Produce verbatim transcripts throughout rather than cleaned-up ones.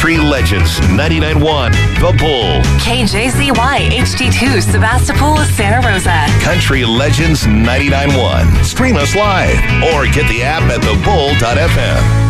Country Legends ninety-nine point one, The Bull. K J Z Y H D two, Sebastopol, Santa Rosa. Country Legends ninety-nine point one. Stream us live or get the app at the bull dot f m.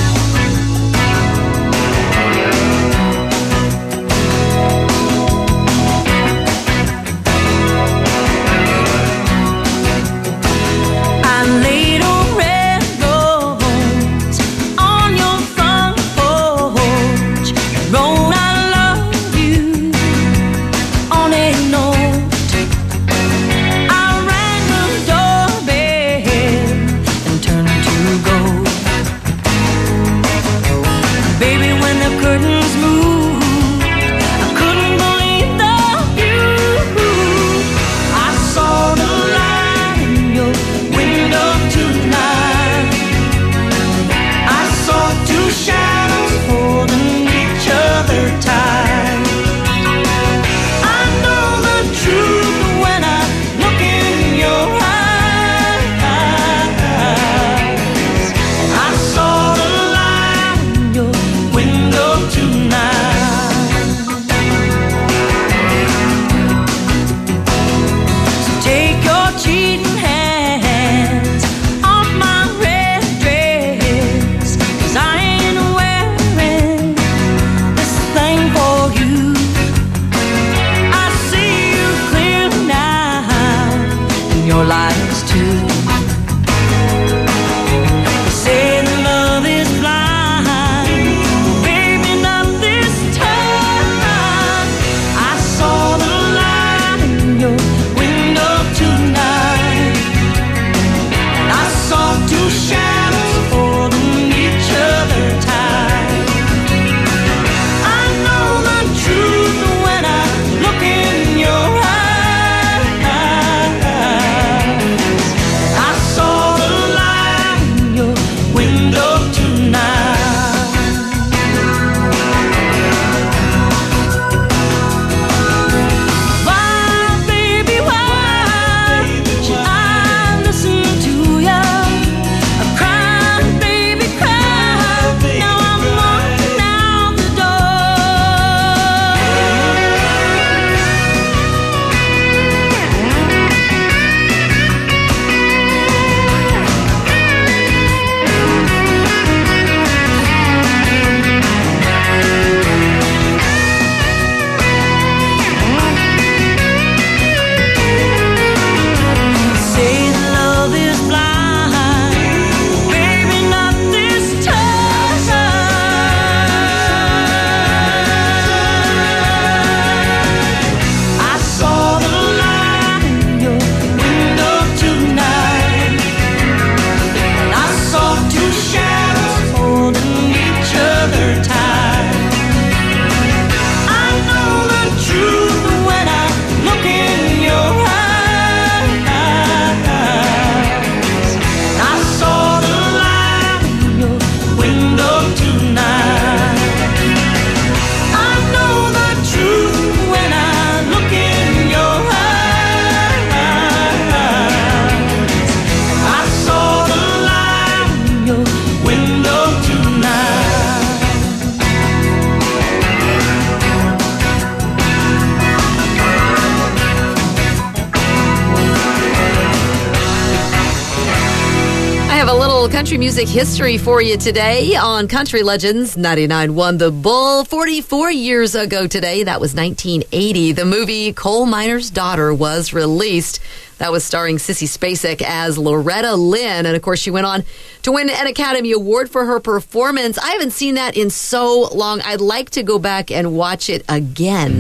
Country music history for you today on Country Legends ninety-nine point one The Bull. forty-four years ago today, that was nineteen eighty, the movie Coal Miner's Daughter was released. That was starring Sissy Spacek as Loretta Lynn. And, of course, she went on to win an Academy Award for her performance. I haven't seen that in so long. I'd like to go back and watch it again.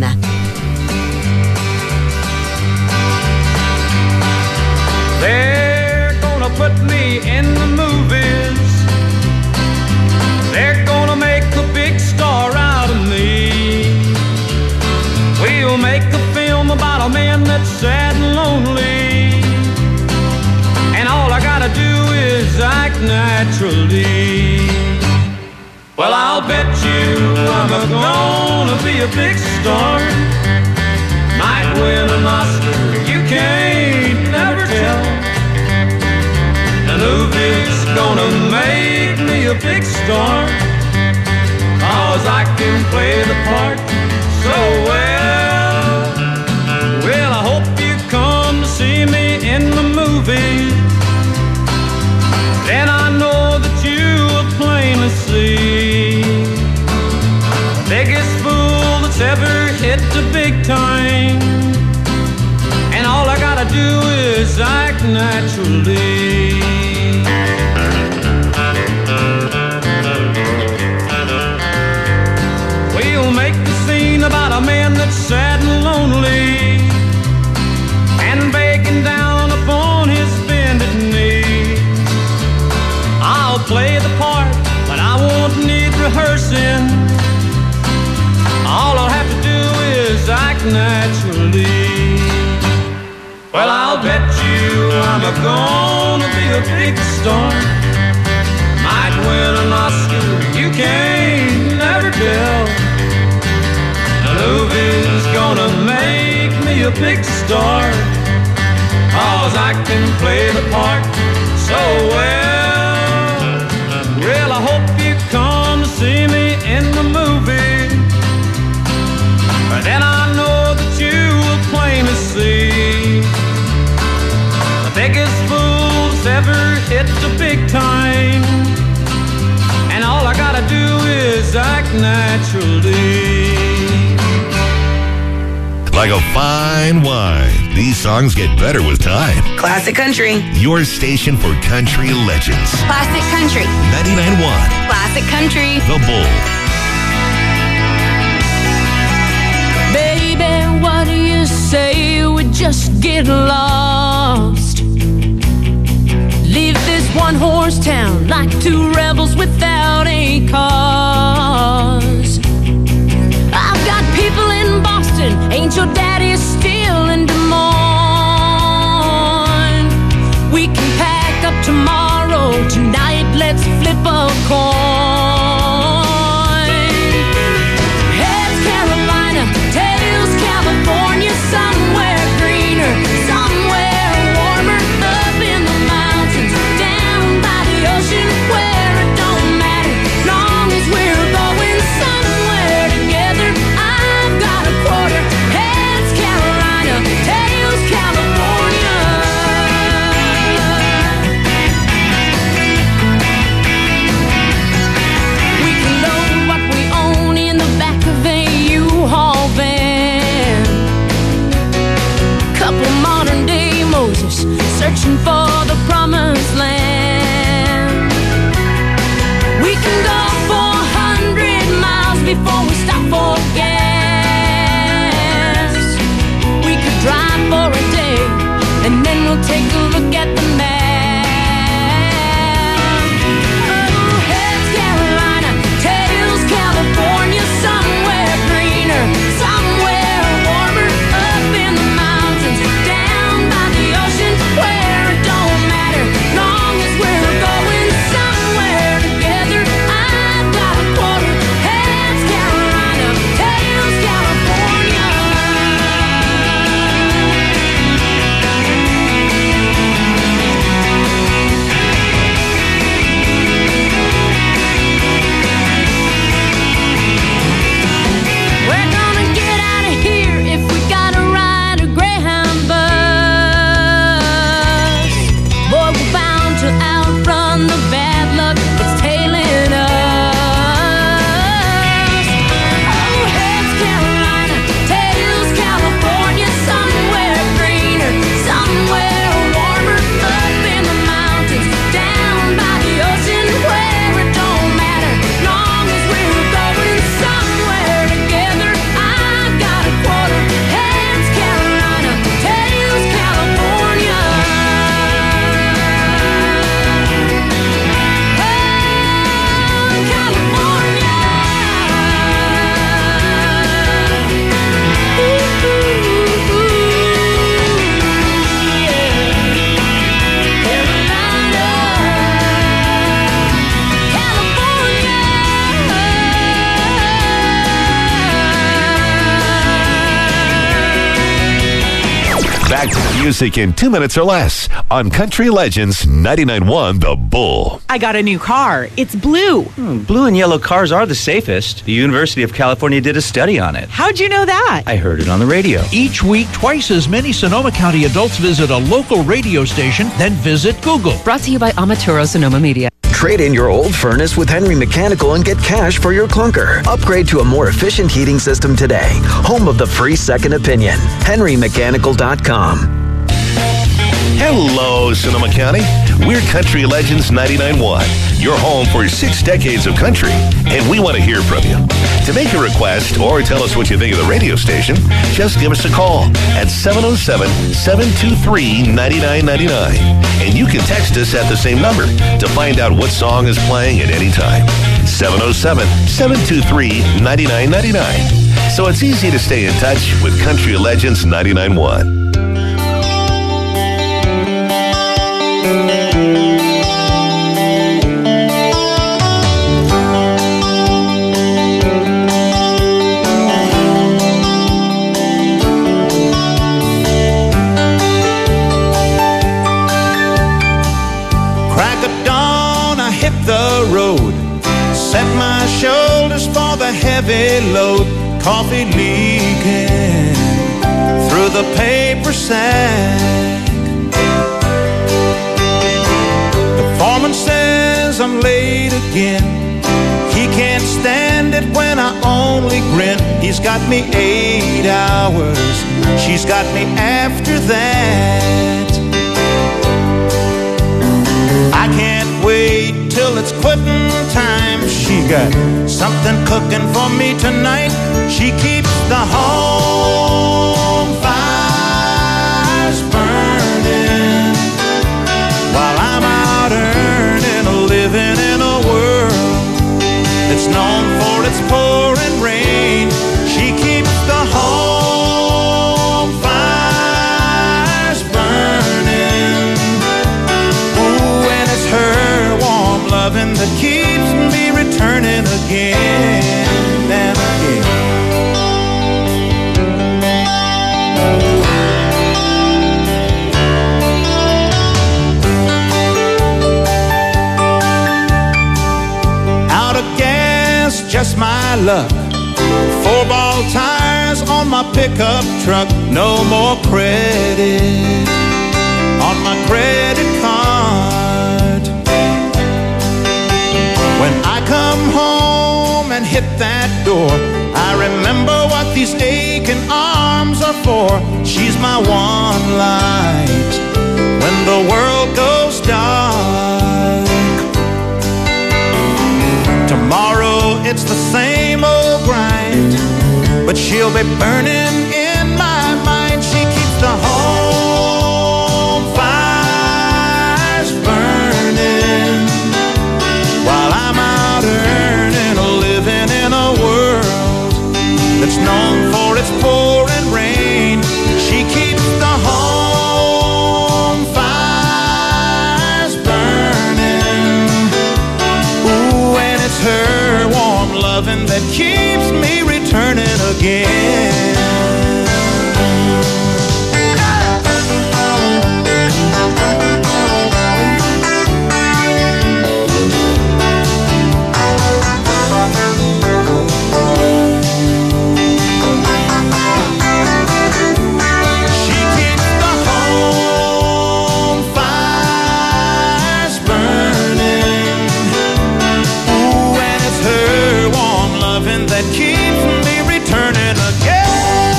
They're gonna put me in the movies. They're gonna make a big star out of me. We'll make a film about a man that's sad and lonely, and all I gotta do is act naturally. Well, I'll bet you I'm gonna be a big star. Might win an Oscar, you can't never tell. The movie's gonna make me a big star, 'cause I can can play the part so well. Well, I hope you come to see me in the movie. Then I know that you will plainly see the biggest fool that's ever hit the big time. And all I gotta do is act naturally. We'll make the scene about a man that's sad and lonely and begging down upon his bended knee. I'll play the part, but I won't need rehearsing. All I'll have to do is act naturally. Well, I'll bet you I'm a gonna be a big star. Might win an Oscar, you can't never tell. The movie's gonna make me a big star, 'cause I can play the part so well. Well, I hope you come to see me in the movie. Then I know that you will plainly see the biggest fool that's ever hit the big time. And all I gotta do is act naturally. Like a fine wine, these songs get better with time. Classic Country. Your station for country legends. Classic Country. ninety-nine point one. Classic Country. The Bull. Baby, what do you say we just get lost? Leave this one-horse town like two rebels without a cause. I've got people in Boston, ain't your daddy still in Des Moines? We can pack up tomorrow, tonight let's flip a coin. Heads Carolina, tails California, somewhere greener, somewhere warmer, up in the mountains, down by the ocean, where it don't matter, long as we're going somewhere together. I've got a quarter. Heads Carolina, tails California. We can load what we own in the back of a U-Haul van. Couple modern day Moses searching for the promised land. We can go four hundred miles before we stop for gas. We could drive for a day and then we'll take a look at the map. Oh, heads Carolina, tails California, somewhere greener, somewhere warmer, up in the mountains, down by the ocean, where it don't matter, long as we're going somewhere together. I've got a quarter. Heads Carolina, tails California. music in two minutes or less on Country Legends ninety-nine point one The Bull. I got a new car. It's blue. Hmm, blue and yellow cars are the safest. The University of California did a study on it. How'd you know that? I heard it on the radio. Each week, twice as many Sonoma County adults visit a local radio station than visit Google. Brought to you by Amaturo Sonoma Media. Trade in your old furnace with Henry Mechanical and get cash for your clunker. Upgrade to a more efficient heating system today. Home of the free second opinion. henry mechanical dot com. Hello, Sonoma County. We're Country Legends ninety-nine point one, your home for six decades of country, and we want to hear from you. To make a request or tell us what you think of the radio station, just give us a call at seven oh seven, seven two three, nine nine nine nine. And you can text us at the same number to find out what song is playing at any time. seven oh seven, seven two three, nine nine nine nine. So it's easy to stay in touch with Country Legends ninety-nine point one. Crack of dawn, I hit the road, set my shoulders for the heavy load, coffee leaking through the paper sack. The foreman says I'm late again. He can't stand it when I only grin. He's got me eight hours, she's got me after that. I can't wait till it's quitting time. She got something cooking for me tonight. She keeps the home fires burning while I'm out earning a living in a world that's known for its pouring rain. She keeps the home fires burning. Ooh, and it's her warm loving that keeps me returning again and again. Out of gas, just my luck. Four ball tires on my pickup truck. No more credit on my credit card. When I come home and hit that door, I remember what these aching arms are for. She's my one light when the world goes dark. Tomorrow it's the same old grind, but she'll be burning in my mind. She keeps the home fires burning while I'm out earning a living in a world that's known for its pouring rain. She keeps the home fires burning. Ooh, and it's her warm loving that keeps me returning again. That keeps me returning again.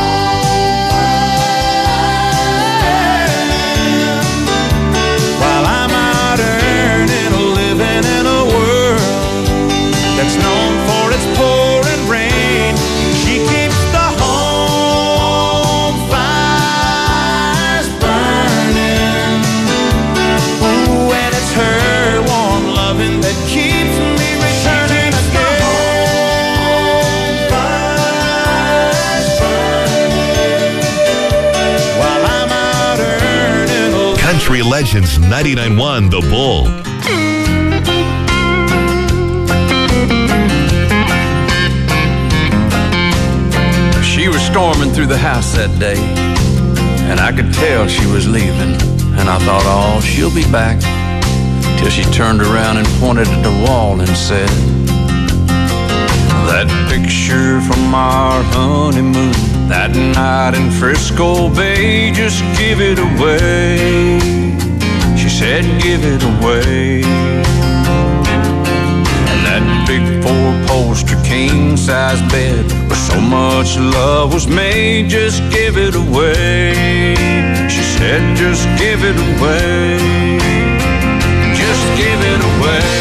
While I'm out earning a living in a world that's known for its pouring rain. She keeps the home fires burning. Ooh, and it's her warm loving that keeps me returning again. Country Legends ninety-nine point one The Bull. She was storming through the house that day, and I could tell she was leaving. And I thought, oh, she'll be back. Till she turned around and pointed at the wall and said, that picture from our honeymoon, that night in Frisco Bay, just give it away. She said, give it away. And that big four-poster king-size bed where so much love was made, just give it away. She said, just give it away. Just give it away.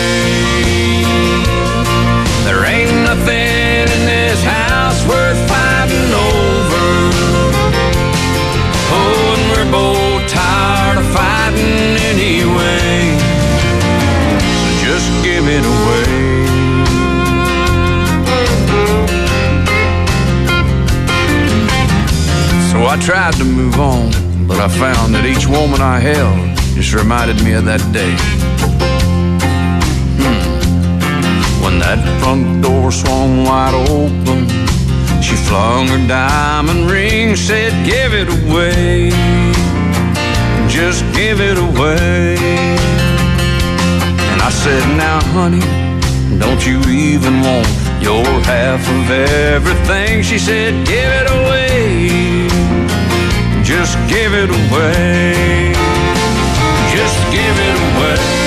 There ain't nothing in this house worth fighting over. Oh, and we're both tired of fighting anyway. So just give it away. So I tried to move on, but I found that each woman I held just reminded me of that day. When that front door swung wide open, she flung her diamond ring, said, give it away. Just give it away. And I said, now honey, don't you even want your half of everything? She said, give it away. Just give it away. Just give it away.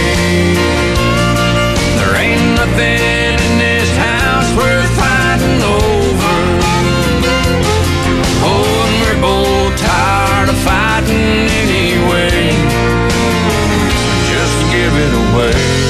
Nothing in this house worth fighting over. Oh, and we're both tired of fighting anyway. Just give it away.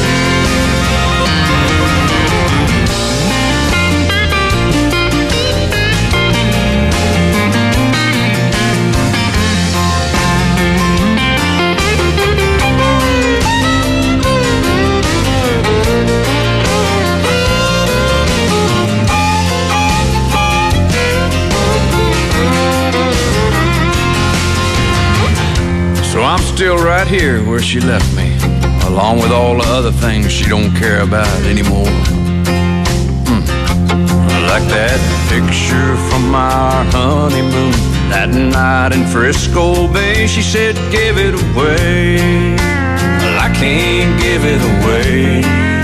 So I'm still right here where she left me, along with all the other things she don't care about anymore. Hmm. Like that picture from our honeymoon, that night in Frisco Bay. She said, give it away. Well, I can't give it away.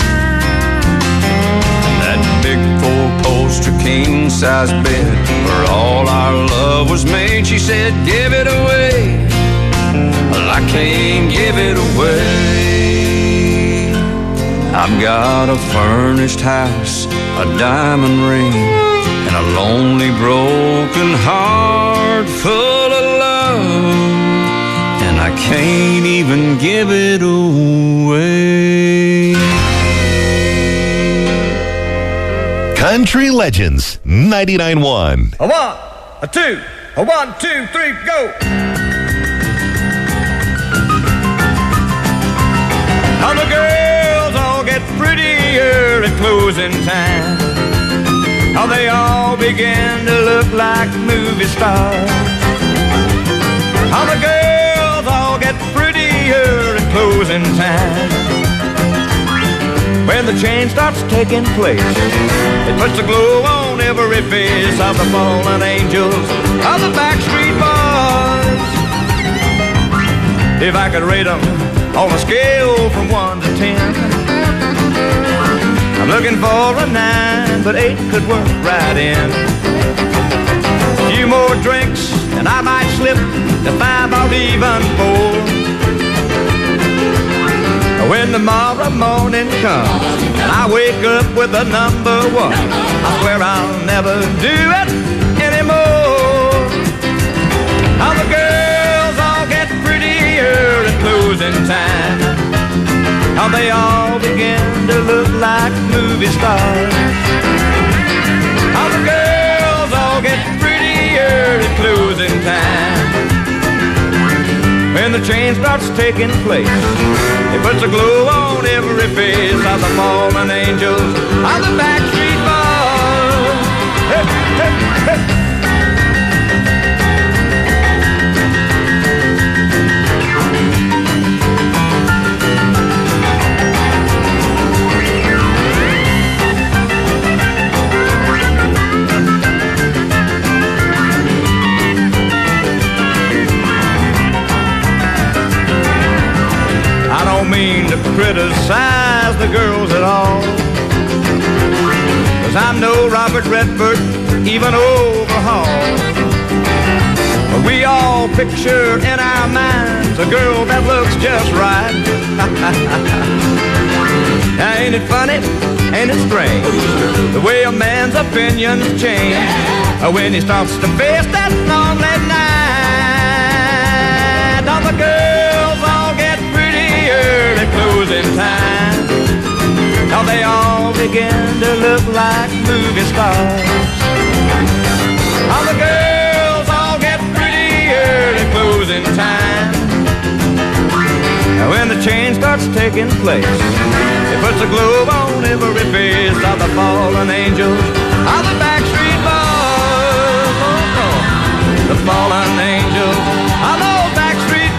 That big four-poster king-size bed where all our love was made. She said, give it away. Well, I can't give it away. I've got a furnished house, a diamond ring, and a lonely broken heart full of love, and I can't even give it away. Country Legends ninety-nine point one. A one, a two, a one, two, three, go. How the girls all get prettier at closing time. How they all begin to look like movie stars. How the girls all get prettier at closing time. When the change starts taking place, it puts a glow on every face of the fallen angels of the Backstreet Boys. If I could rate them on a scale from one to ten, I'm looking for a nine, but eight could work right in. A few more drinks and I might slip to five or even four. When tomorrow morning comes and I wake up with a number one, I swear I'll never do it anymore. How the girls all get prettier at closing time. How they all begin to look like movie stars. How the girls all get prettier at closing time. When the change starts taking place, it puts a glow on every face of the fallen angels of the Backstreet Boys. Hey, hey, hey. even overhauled. We all picture in our minds a girl that looks just right. Now ain't it funny? Ain't it strange? The way a man's opinions change when he starts to face that lonely night. All the girls all get prettier at closing time. Now they all begin to look like movie stars. All the girls all get prettier at closing time. Now when the change starts taking place, it puts a globe on every face of the fallen angels, of the Backstreet Boys. Oh, oh. The fallen angels, of those Backstreet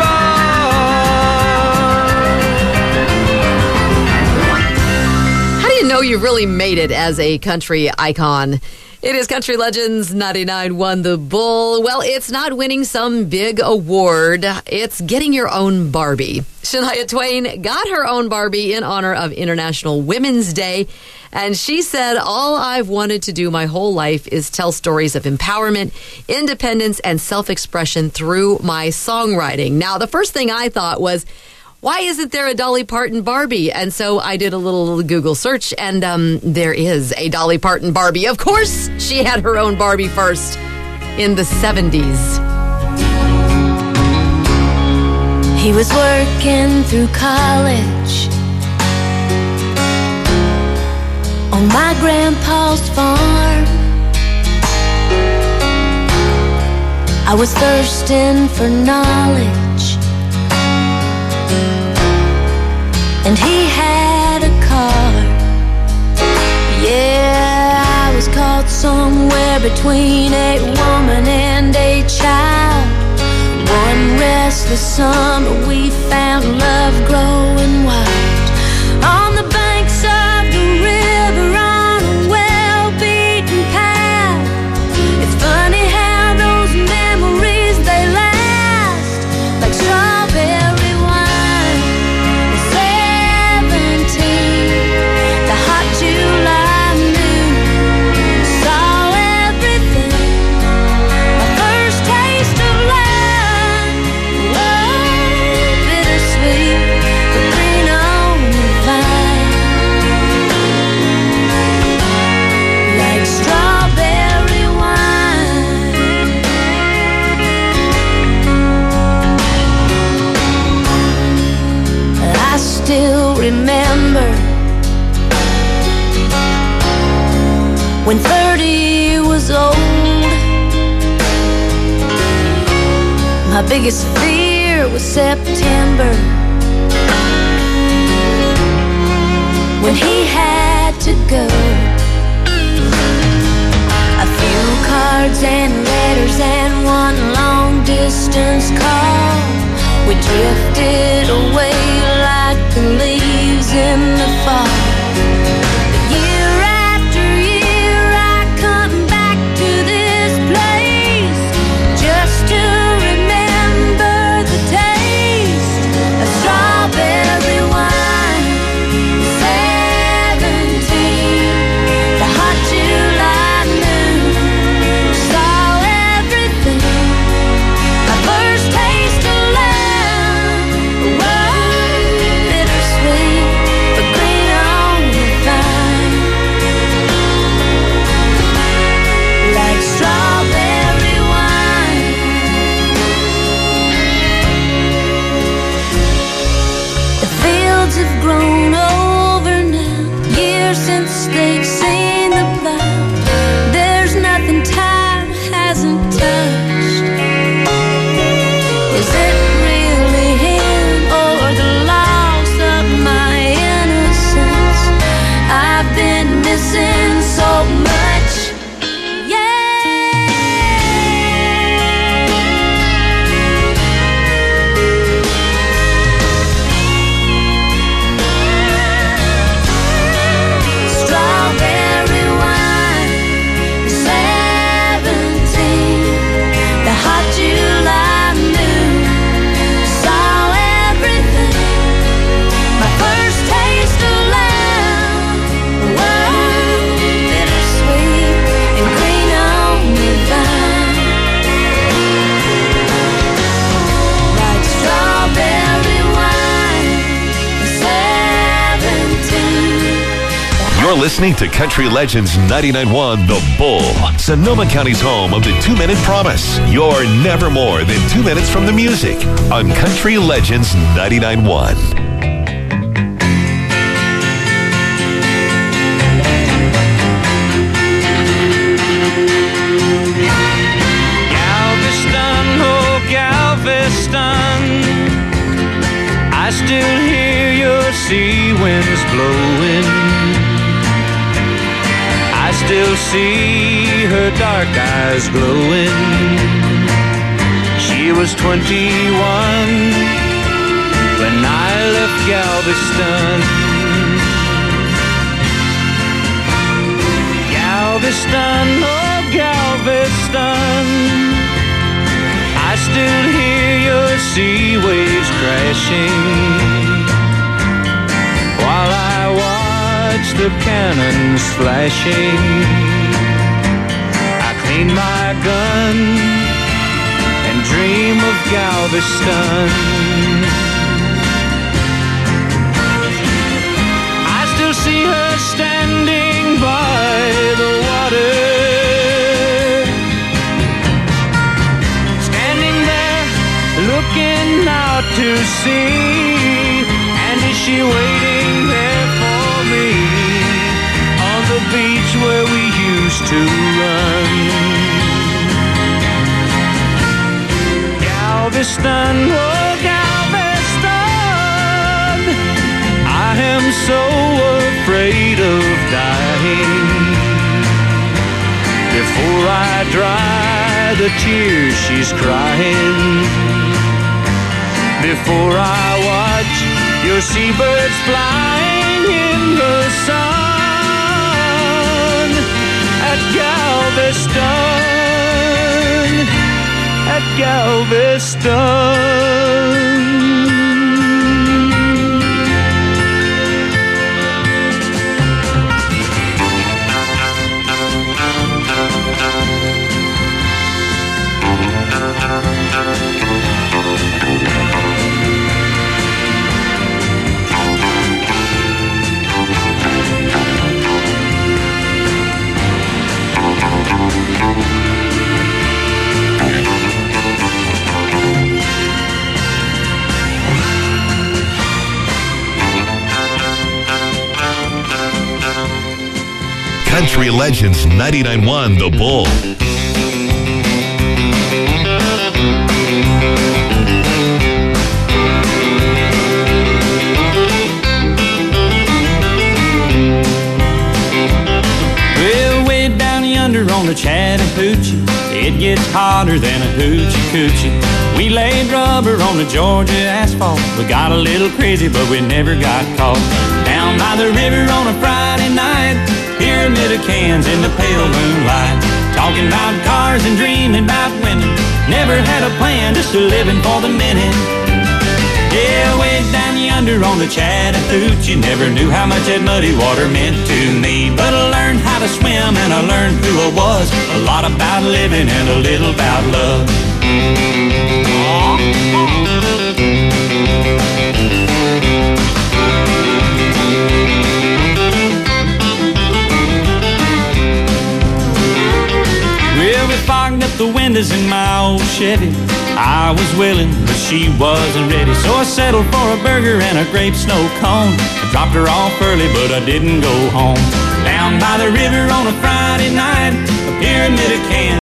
Boys. How do you know you really made it as a country icon? It is Country Legends ninety-nine one The Bull. Well, it's not winning some big award. It's getting your own Barbie. Shania Twain got her own Barbie in honor of International Women's Day. And she said, all I've wanted to do my whole life is tell stories of empowerment, independence, and self-expression through my songwriting. Now, the first thing I thought was, why isn't there a Dolly Parton Barbie? And so I did a little Google search, and um, there is a Dolly Parton Barbie. Of course, she had her own Barbie first in the seventies. He was working through college on my grandpa's farm. I was thirsting for knowledge, and he had a car. Yeah, I was caught somewhere between a woman and a child. One restless summer we found love growing wild on the banks of the river on a well-beaten path. It's funny how those memories, they last like strawberry wine. Seventeen, the hot July moon saw everything. My first taste of love, love, bittersweet, the green on the vine, like strawberry wine. I still remember when thirty was old. My biggest fear was September, when he had to go. A few cards and letters and one long distance call. We drifted away like the leaves in the fall. But year after year I come back to this place just to remember the taste of strawberry wine. Seventeen, the hot July moon saw everything. My first taste of love, whoa, listening to Country Legends ninety-nine point one The Bull, Sonoma County's home of the two-minute promise. You're never more than two minutes from the music on Country Legends ninety-nine point one. I still hear your sea winds blowing. I still see her dark eyes glowing. She was twenty-one when I left Galveston. Galveston, oh Galveston, I still hear your sea waves crashing while I watch the cannons flashing. I clean my gun and dream of Galveston. I still see her standing by the water, looking out to sea. And is she waiting there for me on the beach where we used to run? Galveston, oh Galveston, I am so afraid of dying. Before I dry the tears she's crying, before I watch your seabirds flying in the sun at Galveston, at Galveston. Country Legends ninety-nine point one The Bull. Well, way down yonder on the Chattahoochee, it gets hotter than a hoochie coochie. We laid rubber on the Georgia asphalt. We got a little crazy, but we never got caught. Down by the river on a Friday night, pyramid of cans in the pale moonlight, talking about cars and dreaming about women. Never had a plan, just a living for the minute. Yeah, way down yonder on the Chattahoochee, never knew how much that muddy water meant to me. But I learned how to swim and I learned who I was, a lot about living and a little about love. Well, we fogged up the windows in my old Chevy. I was willing, but she wasn't ready. So I settled for a burger and a grape snow cone. I dropped her off early, but I didn't go home. Down by the river on a Friday night, a pyramid of cans